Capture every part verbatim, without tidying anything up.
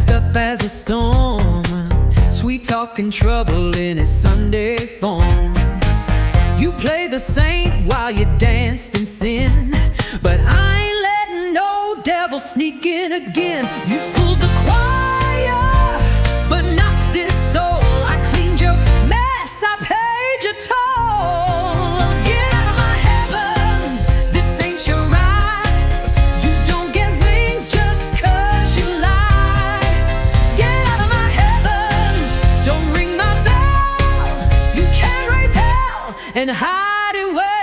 dressed up as a storm, sweet talking trouble in its Sunday form. You play the saint while you danced in sin, but I ain't letting no devil sneak in again. You fooled the choir, but not this soul. I cleaned your mess, I paid your toll. Get out of my heaven, this ain't your ride. You don't get wings just cause you lie. Get out of my heaven, don't ring my bell. You can't raise hell and hide it well.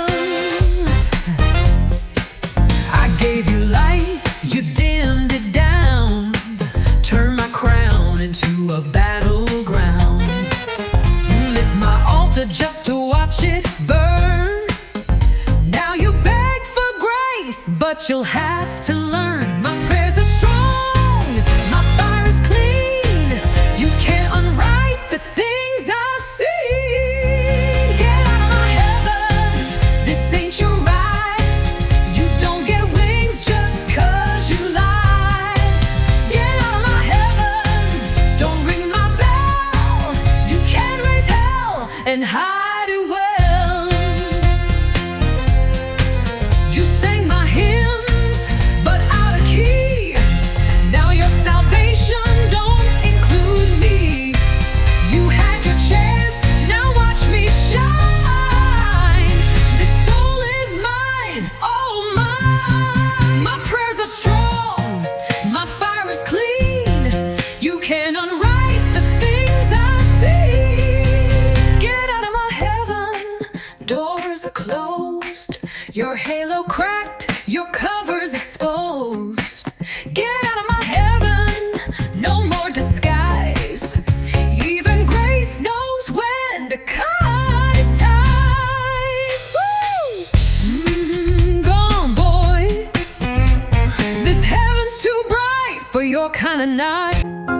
I gave you light, you dimmed it down, turned my crown into a battleground. You lit my altar just to watch it burn. Now you beg for grace, but you'll have to learn. My prayers are strong, my fire is clean. You can't unwrite the things I've seen. Get out of my heaven, this ain't your ride. You don't get wings just cause you lie. Get out of my heaven, don't ring my bell. You can't raise hell and hide it well. You sang my hymns, but out of key. Now your salvation don't include me. You had your chance, now watch me shine. This soul is mine, oh mine. My prayers are strong, my fire is clean. You can't unwrite the things I've seen. Get out of my heaven, doors are closed. Your halo cracked, your cover's exposed. Get out of my heaven, no more disguise. Even grace knows when to cut its ties. Woo! Mm, gone, boy. This heaven's too bright for your kind of night.